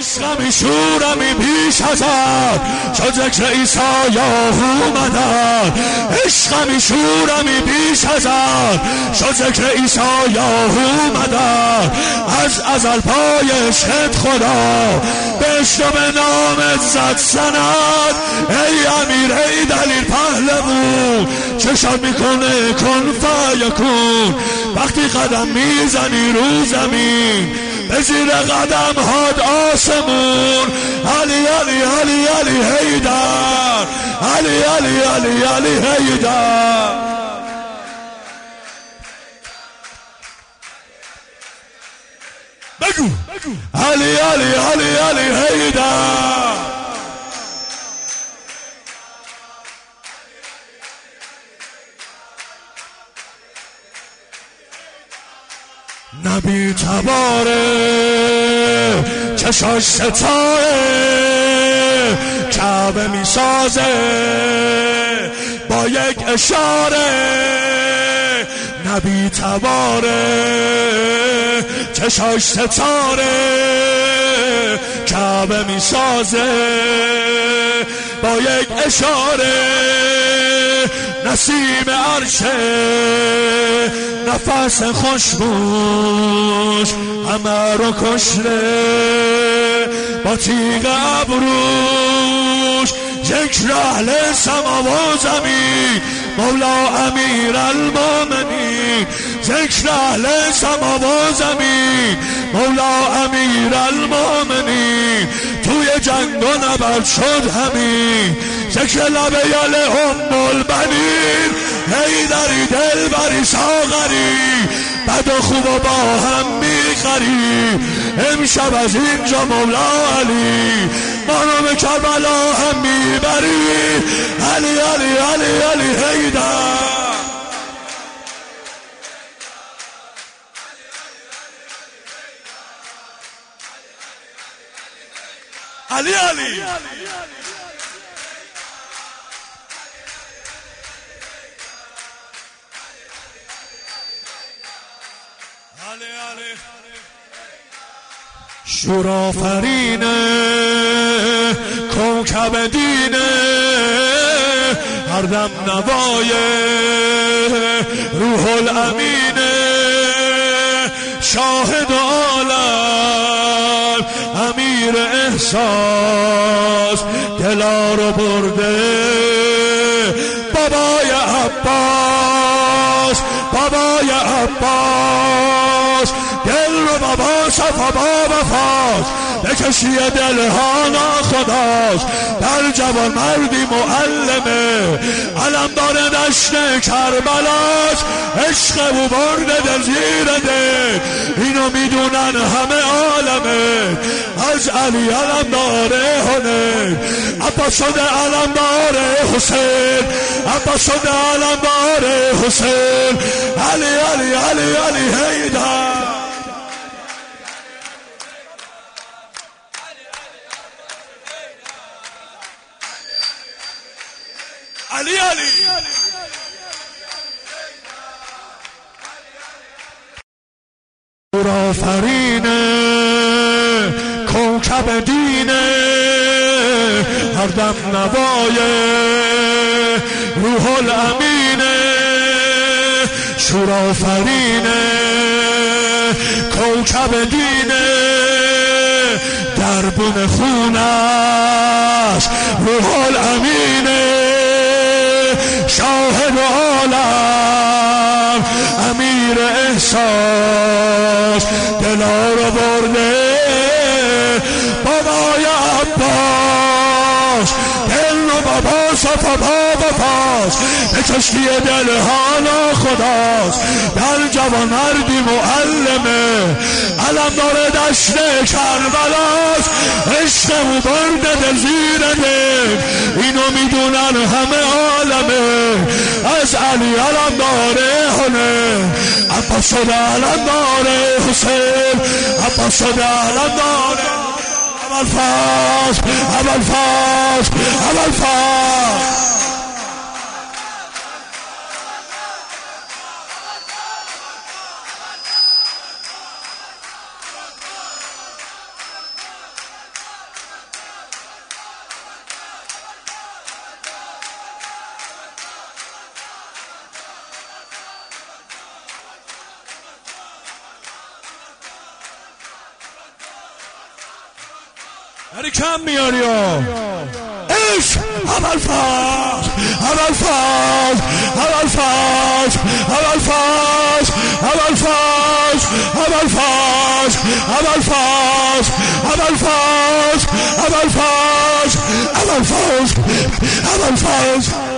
عشقمی شورمی بیش ازد شد ذکر عیسی یاهو اومدد عشقمی شورمی بیش ازد شد ذکر عیسی یاهو اومدد از ازل پای عشقت خدا بشنو به نامت زد سند ای امیر ای دلیل پهلوون چشات میکنه کن فیکون وقتی قدم میزنی رو زمین به زیر قدم هاد آسمون علی علی علی علی حیدر علی علی علی علی حیدر بگو علی علی علی علی حیدر نبی تباره چشاش ستاره کعبه میسازه با یک اشاره نبی تباره چشاش ستاره کعبه میسازه با یک اشاره نسیم عرشه نفس خوشبوش همه رو کشته با تیغ ابروش ذکر اهل سما و زمین مولا امیر المومنین ذکر اهل سما و زمین مولا امیر المومنین توی جنگ و نبرد شد همین ذکر لب یل ام البنین حیدری دلبری ساغری بد و خوب و با هم میخری امشب از اینجا مولا علی ما به کربلا هم میبری علی علی علی علی حیدر علی علی شورآفرینه کوکب دینه هر دم نوای روح الامینه شاهد عالم امیر احساس دلا رو برده بابای عباس بابای عباس دل رو بابا صفا بابا فاز بکشی دلها ناخداست در جوان مردی معلمه علمدار دشت کربلاست عشق او برده دل زیر دل اینو میدونن همه عالمه از علی علمدار هنر عباس شده علمدار حسین عباس شده علمدار حسین علی علی علی علی حیدر علی علی شورآفرینه کوکب دینه هر دم نوای روح الامینه شورآفرینه کوکب دینه دربون خونش روح الامینه شاهد عالم امیر احساس دلا رو برده بابای عباس دل رو بابا صفا بابا پاس به کشتی دلها ناخداست در جوان مردی معلمه علمدار دشت کربلاست عشق او برده دل زیر دل اینو میدونن همه عالمه از علی علمدار هنر عباس شده علمدار حسین عباس شده علمدار ابوالفضل ابوالفضل ابوالفضل داری کم میاری عشق ابوالفضل ابوالفضل ابوالفضل ابوالفضل ابوالفضل ابوالفضل ابوالفضل ابوالفضل ابوالفضل ابوالفضل ابوالفضل